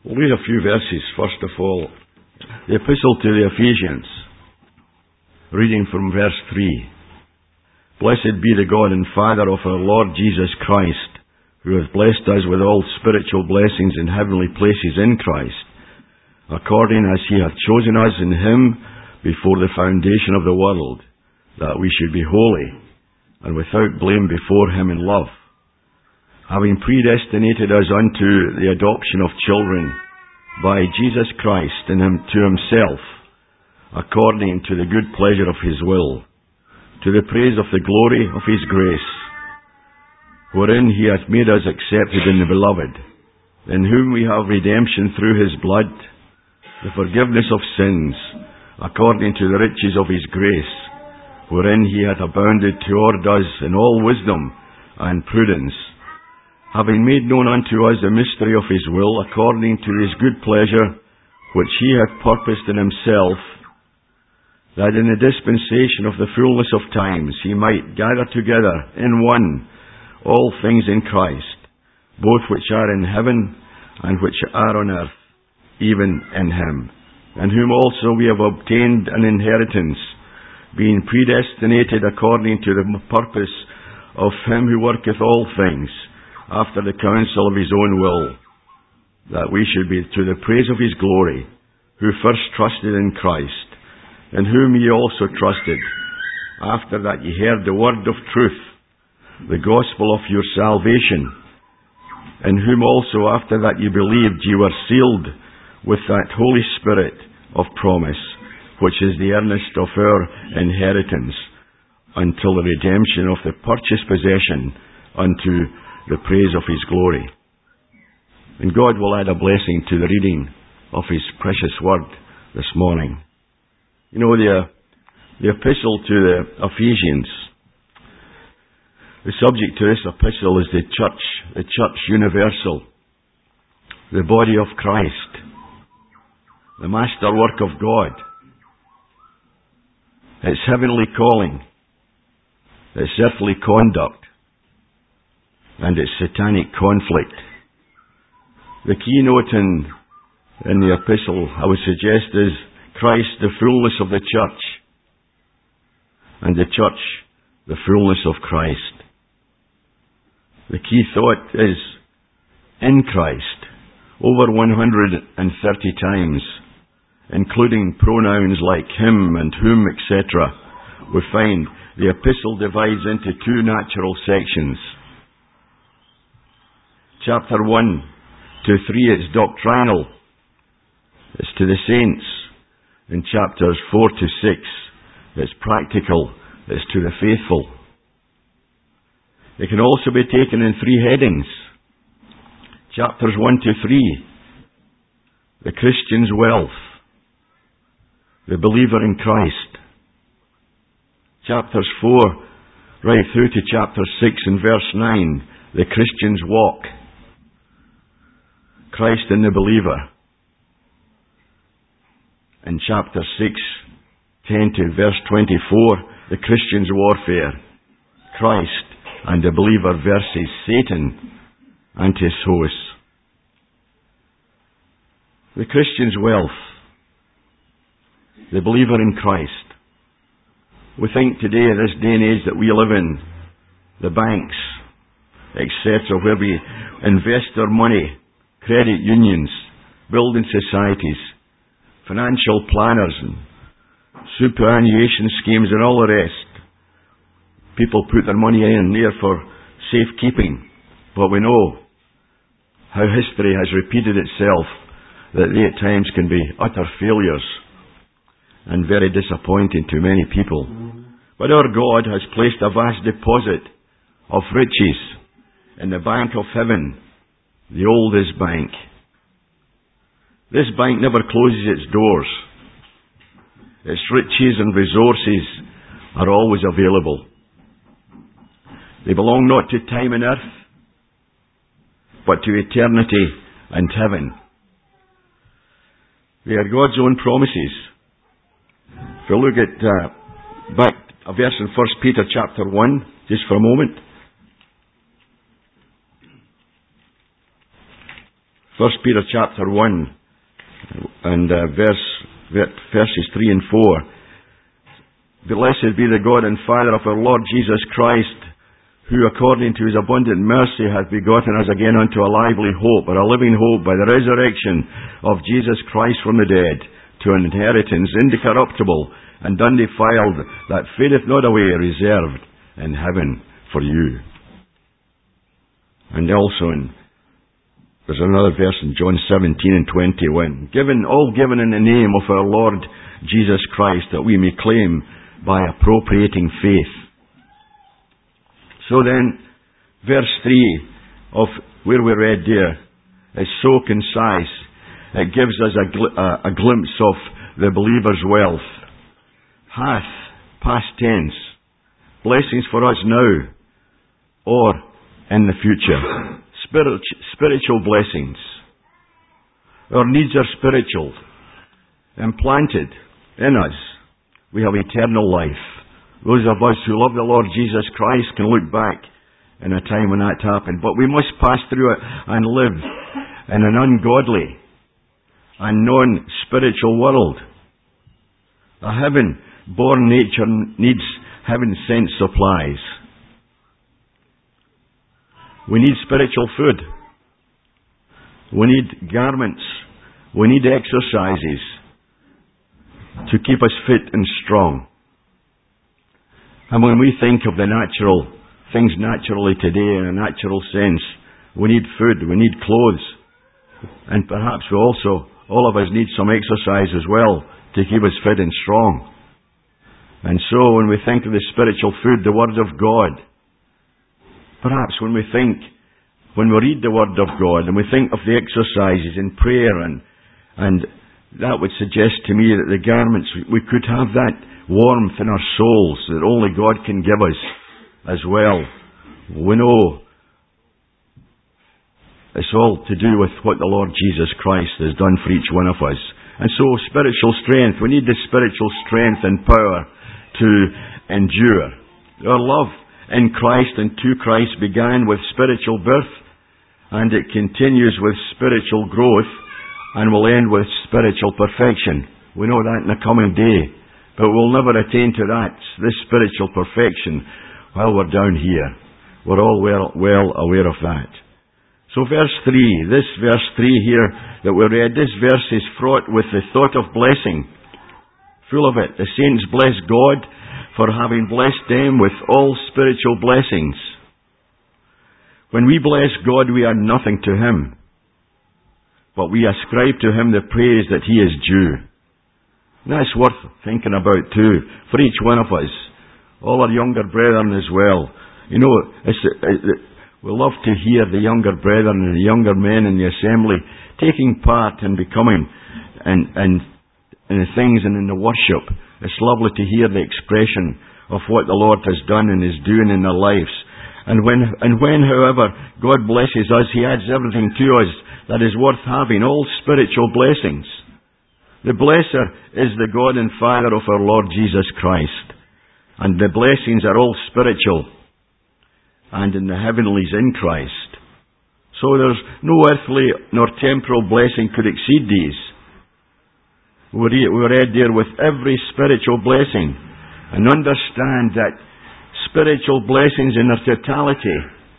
We'll read a few verses, first of all. The Epistle to the Ephesians, reading from verse 3. Blessed be the God and Father of our Lord Jesus Christ, who hath blessed us with all spiritual blessings in heavenly places in Christ, according as he hath chosen us in him before the foundation of the world, that we should be holy and without blame before him in love, having predestinated us unto the adoption of children by Jesus Christ in him to himself, according to the good pleasure of his will, to the praise of the glory of his grace, wherein he hath made us accepted in the Beloved, in whom we have redemption through his blood, the forgiveness of sins, according to the riches of his grace, wherein he hath abounded toward us in all wisdom and prudence, having made known unto us the mystery of his will, according to his good pleasure, which he hath purposed in himself, that in the dispensation of the fullness of times he might gather together in one all things in Christ, both which are in heaven and which are on earth, even in him, in whom also we have obtained an inheritance, being predestinated according to the purpose of him who worketh all things, after the counsel of his own will, that we should be to the praise of his glory, who first trusted in Christ, in whom ye also trusted, after that ye heard the word of truth, the gospel of your salvation, in whom also after that ye believed ye were sealed with that Holy Spirit of promise, which is the earnest of our inheritance, until the redemption of the purchased possession unto the praise of his glory. And God will add a blessing to the reading of his precious word this morning. You know, the epistle to the Ephesians, the subject to this epistle is the church universal, the body of Christ, the masterwork of God, its heavenly calling, its earthly conduct, and its satanic conflict. The keynote in the epistle, I would suggest, is Christ, the fullness of the church, and the church, the fullness of Christ. The key thought is in Christ, over 130 times, including pronouns like him and whom, etc. We find the epistle divides into two natural sections. Chapter 1 to 3, it's doctrinal. It's to the saints. In chapters 4 to 6, it's practical. It's to the faithful. It can also be taken in three headings. Chapters 1 to 3, the Christian's wealth, the believer in Christ. Chapters 4 right through to chapter 6 and verse 9, the Christian's walk, Christ in the believer. In chapter 6, 10 to verse 24, the Christian's warfare, Christ and the believer versus Satan and his hosts. The Christian's wealth, the believer in Christ. We think today, in this day and age that we live in, the banks, etc., where we invest our money, credit unions, building societies, financial planners and superannuation schemes and all the rest. People put their money in there for safekeeping, but we know how history has repeated itself, that they at times can be utter failures and very disappointing to many people. But our God has placed a vast deposit of riches in the bank of heaven, the oldest bank. This bank never closes its doors. Its riches and resources are always available. They belong not to time and earth, but to eternity and heaven. They are God's own promises. If we look at back a verse in 1 Peter chapter 1, just for a moment. 1 Peter chapter 1 and verses 3 and 4. Blessed be the God and Father of our Lord Jesus Christ, who according to his abundant mercy hath begotten us again unto a lively hope, or a living hope, by the resurrection of Jesus Christ from the dead, to an inheritance incorruptible and undefiled, that fadeth not away, reserved in heaven for you. And also there's another verse in John 17 and 21. All given in the name of our Lord Jesus Christ, that we may claim by appropriating faith. So then, verse 3 of where we read there is so concise. It gives us a glimpse of the believer's wealth. Hath, past tense, blessings for us now or in the future. Spiritual blessings. Our needs are spiritual, implanted in us. We have eternal life. Those of us who love the Lord Jesus Christ can look back in a time when that happened. But we must pass through it and live in an ungodly and non-spiritual world. A heaven-born nature needs heaven-sent supplies. We need spiritual food. We need garments. We need exercises to keep us fit and strong. And when we think of the natural things naturally today in a natural sense, we need food, we need clothes, and perhaps all of us need some exercise as well to keep us fit and strong. And so when we think of the spiritual food, the Word of God, perhaps when we read the Word of God and we think of the exercises in prayer, and that would suggest to me that the garments, we could have that warmth in our souls that only God can give us as well. We know it's all to do with what the Lord Jesus Christ has done for each one of us. And so spiritual strength, we need the spiritual strength and power to endure. Our love in Christ and to Christ began with spiritual birth, and it continues with spiritual growth, and will end with spiritual perfection. We know that in the coming day. But we'll never attain to that, this spiritual perfection, while we're down here. We're all well aware of that. So verse 3, this verse 3 here that we read, this verse is fraught with the thought of blessing. Full of it. The saints bless God for having blessed them with all spiritual blessings. When we bless God, we add nothing to Him, but we ascribe to Him the praise that He is due. And that's worth thinking about too, for each one of us. All our younger brethren as well. You know, we love to hear the younger brethren and the younger men in the assembly taking part and becoming in the things and in the worship. It's lovely to hear the expression of what the Lord has done and is doing in their lives. And when, however, God blesses us, He adds everything to us that is worth having, all spiritual blessings. The blesser is the God and Father of our Lord Jesus Christ. And the blessings are all spiritual and in the heavenlies in Christ. So there's no earthly nor temporal blessing could exceed these. We read there with every spiritual blessing, and understand that spiritual blessings in their totality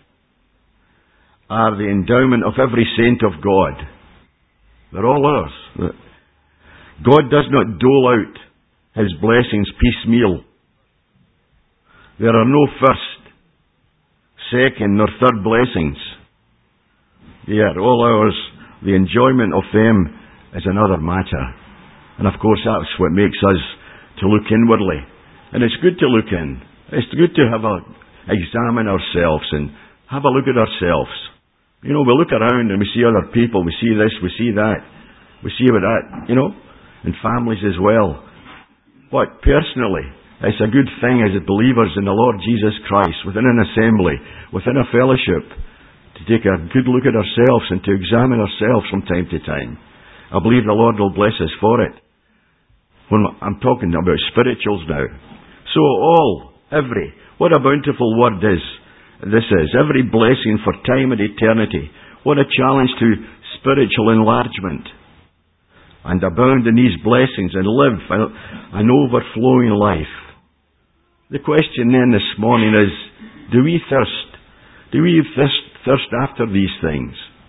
are the endowment of every saint of God. They're all ours. God does not dole out His blessings piecemeal. There are no first, second, nor third blessings. They are all ours. The enjoyment of them is another matter. And of course that's what makes us to look inwardly. And it's good to look in. It's good to examine ourselves and have a look at ourselves. You know, we look around and we see other people, we see this, we see that, we see that, and families as well. But personally, it's a good thing as believers in the Lord Jesus Christ, within an assembly, within a fellowship, to take a good look at ourselves and to examine ourselves from time to time. I believe the Lord will bless us for it. When I'm talking about spirituals now. So what a bountiful word this is. Every blessing for time and eternity. What a challenge to spiritual enlargement and abound in these blessings and live an overflowing life. The question then this morning is, do we thirst? Do we thirst after these things?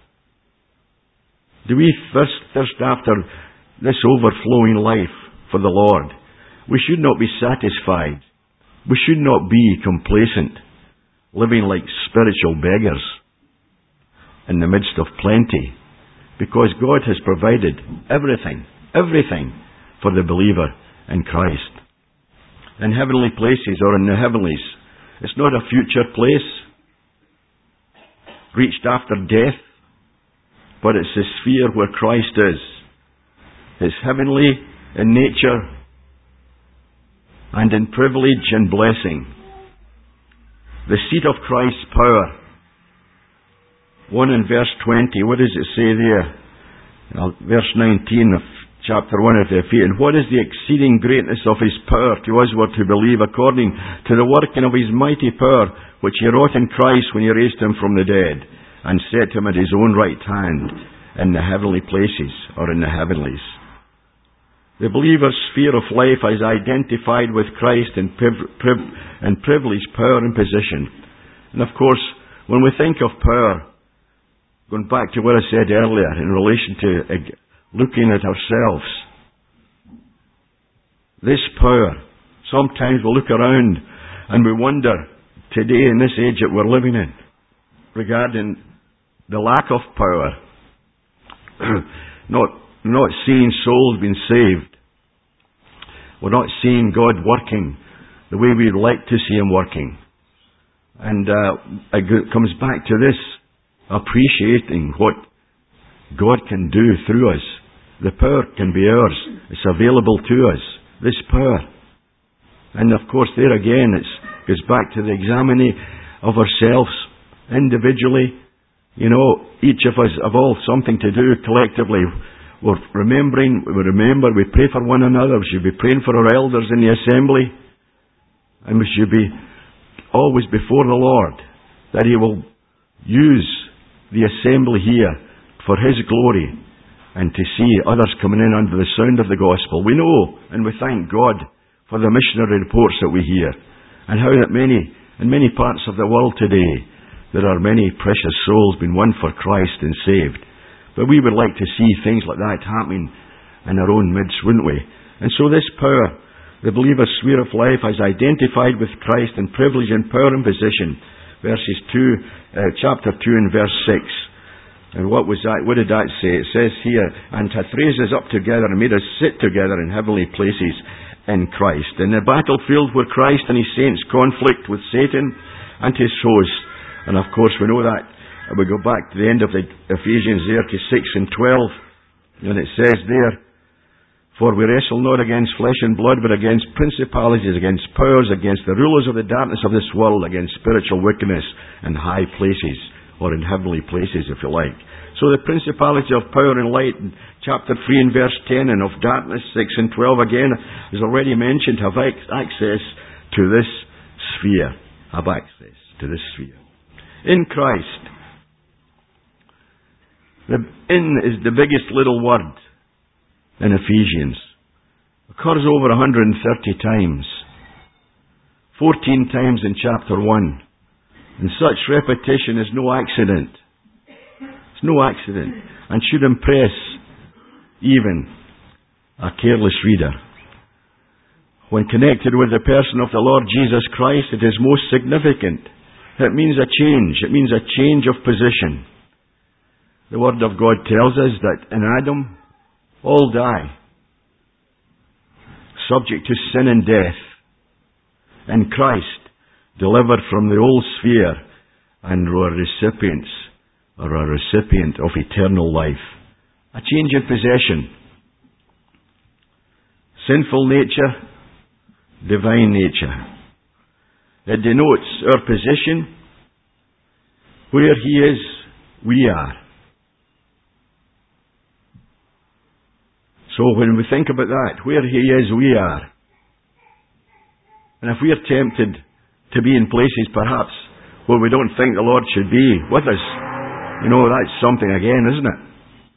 Do we thirst after this overflowing life for the Lord? We should not be satisfied. We should not be complacent, living like spiritual beggars in the midst of plenty, because God has provided everything for the believer in Christ. In heavenly places or in the heavenlies. It's not a future place reached after death, but it's the sphere where Christ is. It's heavenly in nature and in privilege and blessing. The seat of Christ's power. 1 in verse 20, what does it say there? Verse 19 of chapter 1 of the Ephesians. What is the exceeding greatness of His power to us who are to believe, according to the working of His mighty power, which He wrought in Christ when He raised Him from the dead, and set Him at His own right hand in the heavenly places, or in the heavenlies. The believer's sphere of life is identified with Christ in privilege, power and position. And of course, when we think of power, going back to what I said earlier in relation to looking at ourselves, this power, sometimes we look around and we wonder today in this age that we're living in regarding the lack of power, not seeing souls being saved. We're not seeing God working the way we'd like to see Him working. And it comes back to this, appreciating what God can do through us. The power can be ours. It's available to us, this power. And of course there again it goes back to the examining of ourselves individually. You know, each of us have all something to do collectively. We remember, we pray for one another. We should be praying for our elders in the assembly. And we should be always before the Lord, that He will use the assembly here for His glory and to see others coming in under the sound of the gospel. We know and we thank God for the missionary reports that we hear, and how that in many parts of the world today there are many precious souls being won for Christ and saved. But we would like to see things like that happening in our own midst, wouldn't we? And so this power, the believer's sphere of life, is identified with Christ in privilege and power and position. Chapter 2 and verse 6. And what was that? What did that say? It says here, and hath raised us up together and made us sit together in heavenly places in Christ. In the battlefield where Christ and His saints conflict with Satan and his foes. And of course we know that. We go back to the end of the Ephesians there to 6 and 12. And it says there, for we wrestle not against flesh and blood, but against principalities, against powers, against the rulers of the darkness of this world, against spiritual wickedness in high places, or in heavenly places, if you like. So the principality of power and light in chapter 3 and verse 10, and of darkness 6 and 12 again, as already mentioned, have access to this sphere. Have access to this sphere. In Christ. The in is the biggest little word in Ephesians. Occurs over 130 times. 14 times in chapter 1. And such repetition is no accident. It's no accident. And should impress even a careless reader. When connected with the person of the Lord Jesus Christ, it is most significant. It means a change. It means a change of position. The Word of God tells us that in Adam, all die, subject to sin and death. In Christ, delivered from the old sphere, and are recipients, or a recipient of eternal life. A change in possession. Sinful nature, divine nature. It denotes our position. Where He is, we are. So when we think about that, where He is, we are. And if we are tempted to be in places perhaps where we don't think the Lord should be with us, you know, that's something again, isn't it?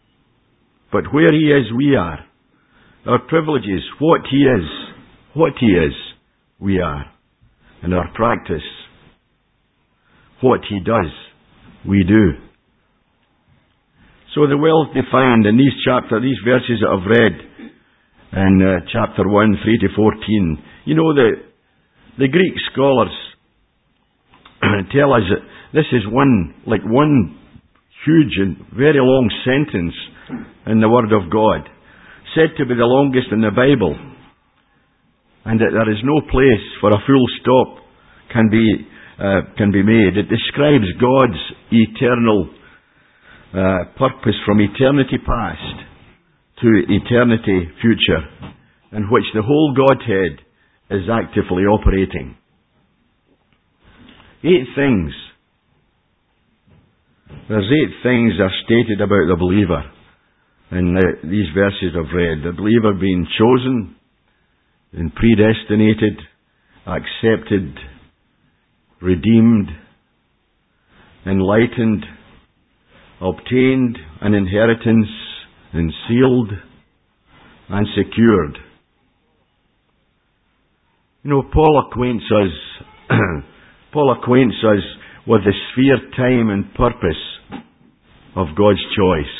But where He is, we are. Our privileges, what He is, we are. And our practice, what He does, we do. So the well defined in these verses that I've read in chapter 1, 3 to 14, you know, the Greek scholars tell us that this is one huge and very long sentence in the Word of God, said to be the longest in the Bible, and that there is no place for a full stop can be made. It describes God's eternal purpose from eternity past to eternity future, in which the whole Godhead is actively operating. 8 things. There's 8 things are stated about the believer in these verses I've read. The believer being chosen and predestinated, accepted, redeemed, enlightened, obtained an inheritance, and sealed, and secured. You know, Paul acquaints us with the sphere, time, and purpose of God's choice.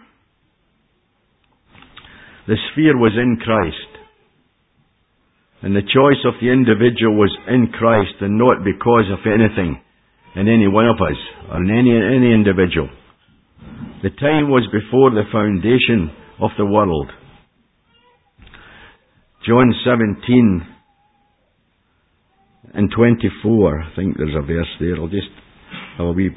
The sphere was in Christ, and the choice of the individual was in Christ, and not because of anything in any one of us, or in any individual. The time was before the foundation of the world. John 17 and 24, I think there's a verse there. I'll just have a wee...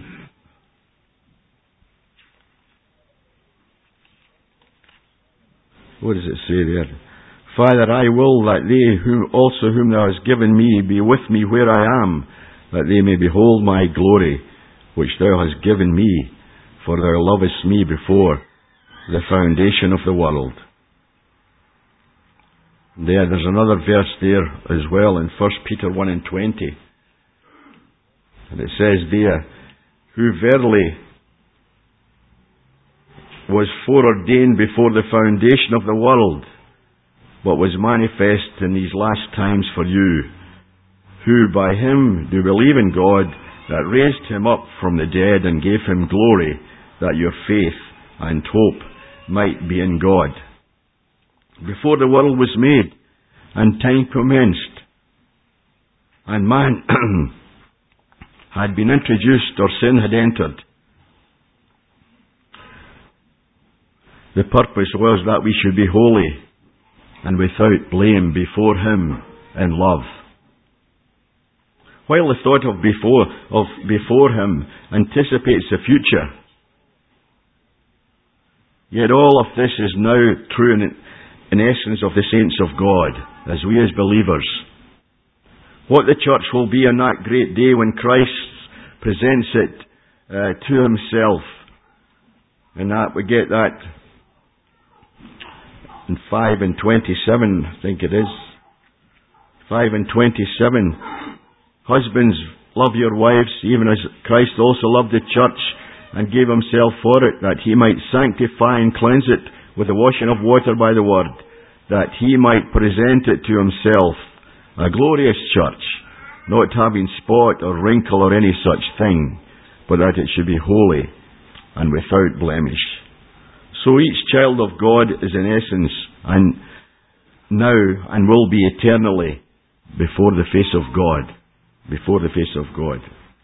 What does it say there? Father, I will that they whom thou hast given me be with me where I am, that they may behold my glory, which thou hast given me, for thou lovest me before the foundation of the world. There's another verse there as well in 1 Peter 1 and 20. And it says there, who verily was foreordained before the foundation of the world, but was manifest in these last times for you, who by him do believe in God, that raised him up from the dead and gave him glory, that your faith and hope might be in God. Before the world was made, and time commenced, and man had been introduced, or sin had entered, the purpose was that we should be holy and without blame before him in love. While the thought of before him anticipates the future, yet all of this is now true in essence of the saints of God, as we as believers. What the church will be on that great day when Christ presents it to himself, and that we get that in 5 and 27, I think it is. 5 and 27. Husbands, love your wives, even as Christ also loved the church and gave himself for it, that he might sanctify and cleanse it with the washing of water by the word, that he might present it to himself, a glorious church, not having spot or wrinkle or any such thing, but that it should be holy and without blemish. So each child of God is in essence, and now and will be eternally, before the face of God. Before the face of God.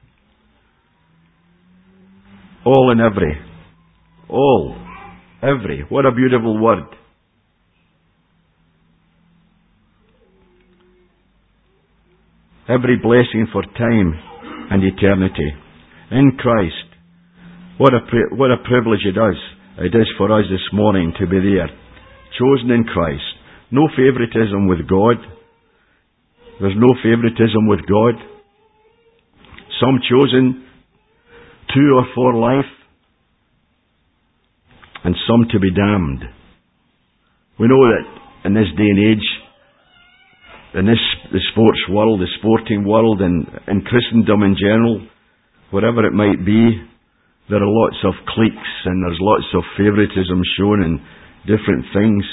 All and every. All. Every. What a beautiful word. Every blessing for time and eternity. In Christ. What a privilege it is for us this morning to be there. Chosen in Christ. No favoritism with God. There's no favoritism with God. Some chosen to or for life, and some to be damned. We know that in this day and age, in the sports world, the sporting world, and in Christendom in general, whatever it might be, there are lots of cliques and there's lots of favoritism shown, and different things,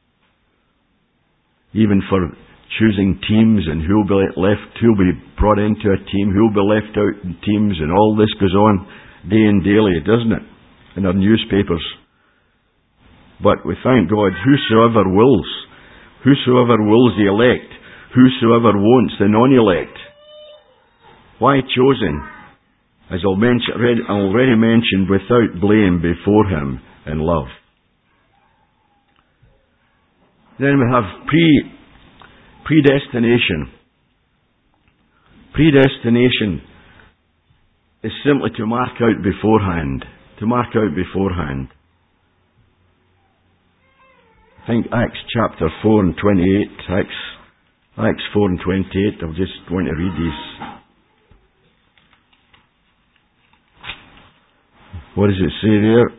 even for choosing teams and who'll be left, who'll be brought into a team, who'll be left out in teams, and all this goes on day and daily, doesn't it? In our newspapers. But we thank God, whosoever wills the elect, whosoever wants the non-elect. Why chosen? As I already mentioned, without blame before Him in love. Then we have predestination. Predestination is simply to mark out beforehand. To mark out beforehand. I think Acts chapter 4 and 28. Acts 4 and 28. I'm just going to read these. What does it say there?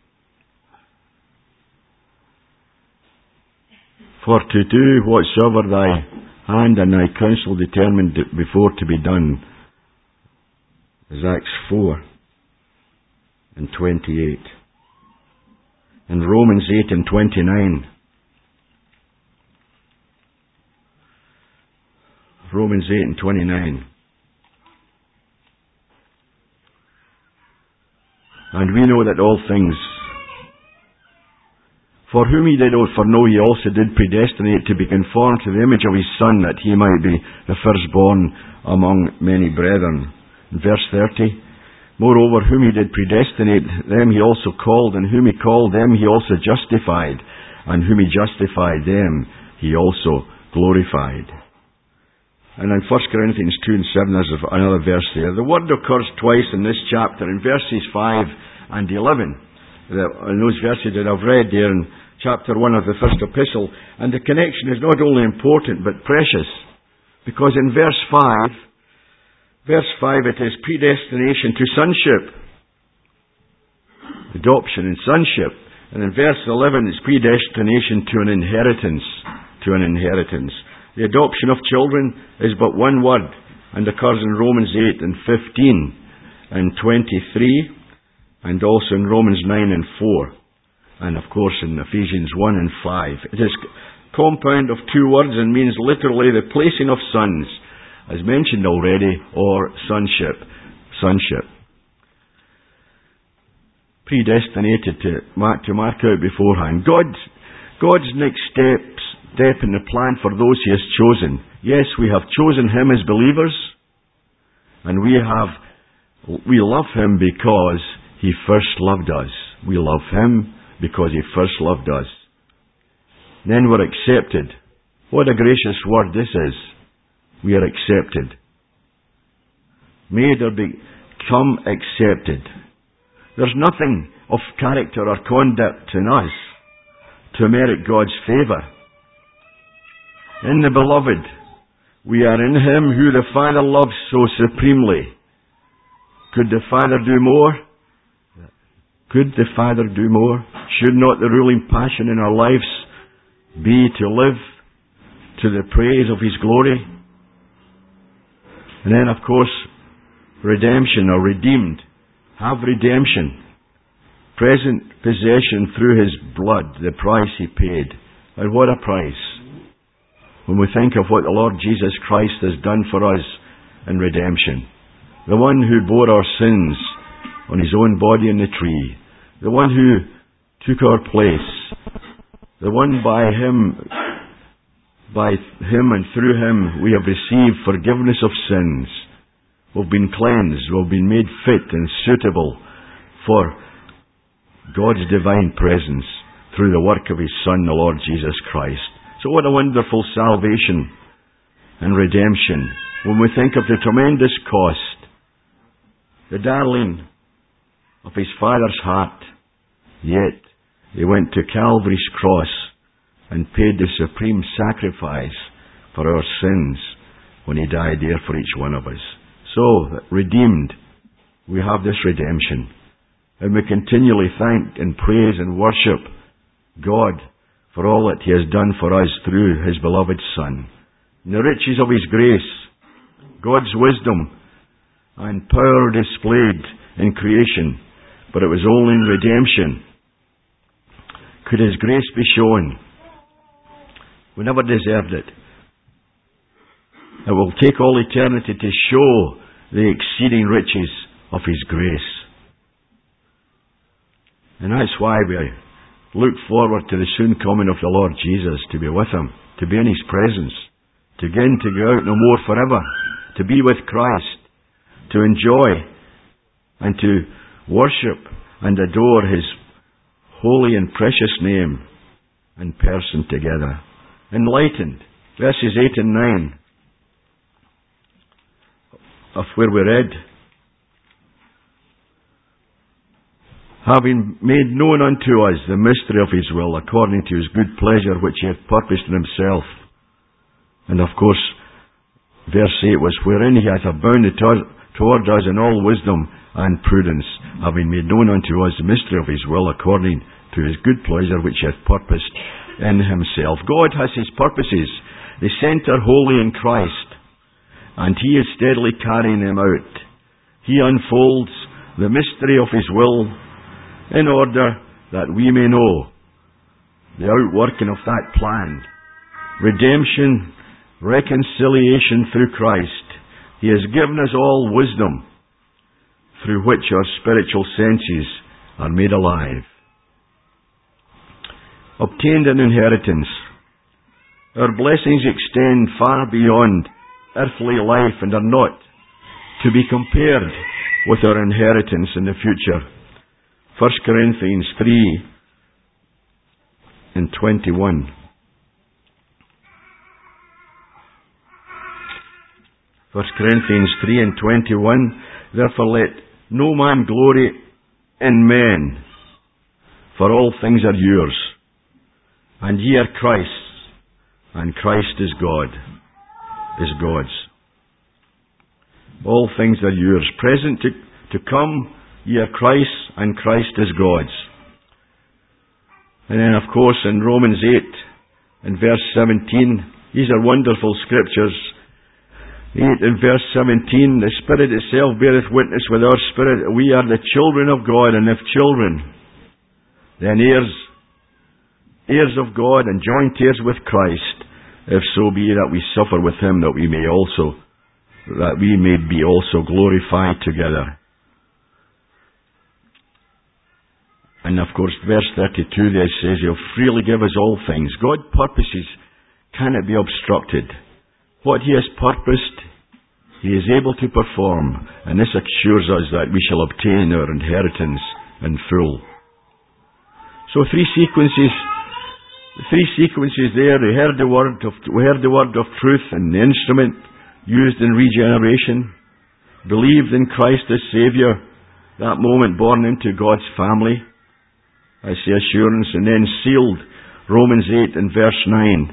For to do whatsoever thy hand and thy counsel determined before to be done. Is Acts 4 and 28. And Romans 8 and 29. Romans 8 and 29. And we know that all things, for whom He did foreknow, He also did predestinate to be conformed to the image of His Son, that He might be the firstborn among many brethren. Verse 30. Moreover, whom He did predestinate, them He also called, and whom He called, them He also justified, and whom He justified, them He also glorified. And in 1 Corinthians 2 and 7, there's another verse there. The word occurs twice in this chapter, in verses 5 and 11. In those verses that I've read there in chapter 1 of the first epistle. And the connection is not only important, but precious. Because in verse 5 it is predestination to sonship. Adoption and sonship. And in verse 11 it's predestination to an inheritance. To an inheritance. The adoption of children is but one word and occurs in Romans 8 and 15 and 23 and also in Romans 9 and 4 and of course in Ephesians 1 and 5. It is a compound of two words and means literally the placing of sons, as mentioned already, or sonship. Sonship. Predestinated to mark out beforehand. God's next step in the plan for those He has chosen. Yes, we have chosen Him as believers, and we love Him because He first loved us. We love Him because He first loved us. Then we're accepted. What a gracious word this is. We are accepted. May there become accepted. There's nothing of character or conduct in us to merit God's favour. In the Beloved, we are in Him who the Father loves so supremely. Could the Father do more? Could the Father do more? Should not the ruling passion in our lives be to live to the praise of His glory? And then, of course, redemption or redeemed. Have redemption. Present possession through His blood, the price He paid. And what a price. When we think of what the Lord Jesus Christ has done for us in redemption. The one who bore our sins on His own body in the tree. The one who took our place. The one by Him and through Him we have received forgiveness of sins. We've been cleansed. We've been made fit and suitable for God's divine presence through the work of His Son, the Lord Jesus Christ. So what a wonderful salvation and redemption. When we think of the tremendous cost, the darling of His Father's heart, yet He went to Calvary's cross and paid the supreme sacrifice for our sins when He died there for each one of us. So, redeemed, we have this redemption. And we continually thank and praise and worship God for all that He has done for us through His beloved Son. And the riches of His grace, God's wisdom and power displayed in creation, but it was only in redemption could His grace be shown. We never deserved it. It will take all eternity to show the exceeding riches of His grace. And that's why we look forward to the soon coming of the Lord Jesus, to be with Him, to be in His presence, to again to go out no more forever, to be with Christ, to enjoy and to worship and adore His holy and precious name and person together. Enlightened. Verses 8 and 9 of where we read, having made known unto us the mystery of His will, according to His good pleasure which He hath purposed in Himself. And of course, verse 8 was, wherein He hath abounded toward us in all wisdom and prudence, having made known unto us the mystery of His will, according to His good pleasure which He hath purposed in Himself. God has His purposes. They centre wholly in Christ, and He is steadily carrying them out. He unfolds the mystery of His will in order that we may know the outworking of that plan. Redemption, reconciliation through Christ. He has given us all wisdom through which our spiritual senses are made alive. Obtained an inheritance. Our blessings extend far beyond earthly life and are not to be compared with our inheritance in the future. 1 Corinthians 3 and 21. 1 Corinthians 3 and 21. Therefore let no man glory in men, for all things are yours, and ye are Christ's, and Christ is God, is God's. All things are yours, present to come, ye are Christ's, and Christ is God's. And then of course in Romans 8 and verse 17, these are wonderful scriptures. 8 and verse 17, the Spirit itself beareth witness with our spirit that we are the children of God, and if children, then heirs of God, and joint heirs with Christ, if so be that we suffer with Him, that we may be also glorified together. And of course, verse 32 there says, He'll freely give us all things. God's purposes cannot be obstructed. What He has purposed, He is able to perform, and this assures us that we shall obtain our inheritance in full. So three sequences there. We heard the word of truth and the instrument used in regeneration. Believed in Christ as Saviour, that moment born into God's family. I say assurance, and then sealed, Romans 8 and verse 9.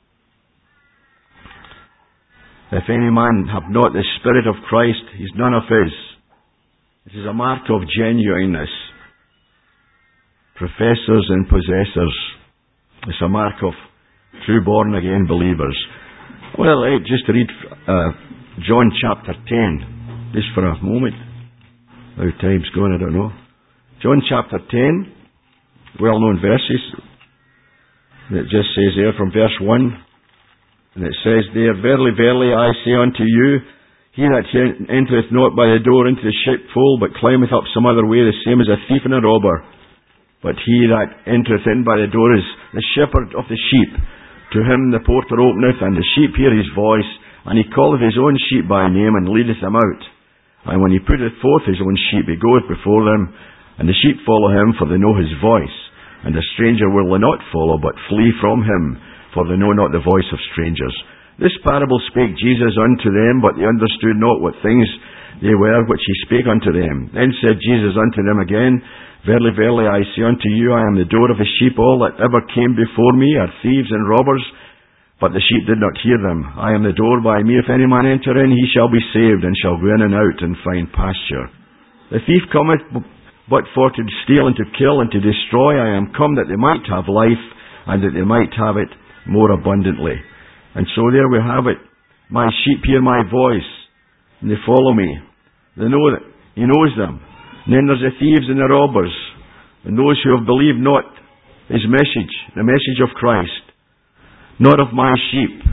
If any man have not the Spirit of Christ, he is none of His. It is a mark of genuineness. Professors and possessors. It's a mark of true born-again believers. Well, just to read John chapter 10, just for a moment. How time's going, I don't know. John chapter 10, well-known verses. It just says there from verse 1, and it says there, Verily, verily, I say unto you, he that entereth not by the door into the sheepfold, but climbeth up some other way, the same as a thief and a robber. But he that entereth in by the door is the shepherd of the sheep. To him the porter openeth, and the sheep hear his voice, and he calleth his own sheep by name, and leadeth them out. And when he putteth forth his own sheep, he goeth before them, and the sheep follow him, for they know his voice. And the stranger will they not follow, but flee from him, for they know not the voice of strangers. This parable spake Jesus unto them, but they understood not what things they were which he spake unto them. Then said Jesus unto them again, Verily, verily, I say unto you, I am the door of the sheep. All that ever came before me are thieves and robbers, but the sheep did not hear them. I am the door. By me, if any man enter in, he shall be saved, and shall go in and out, and find pasture. The thief cometh but for to steal, and to kill, and to destroy. I am come that they might have life, and that they might have it more abundantly. And so there we have it. My sheep hear my voice, and they follow me. They know that He knows them. And then there's the thieves and the robbers, and those who have believed not His message, the message of Christ, not of my sheep,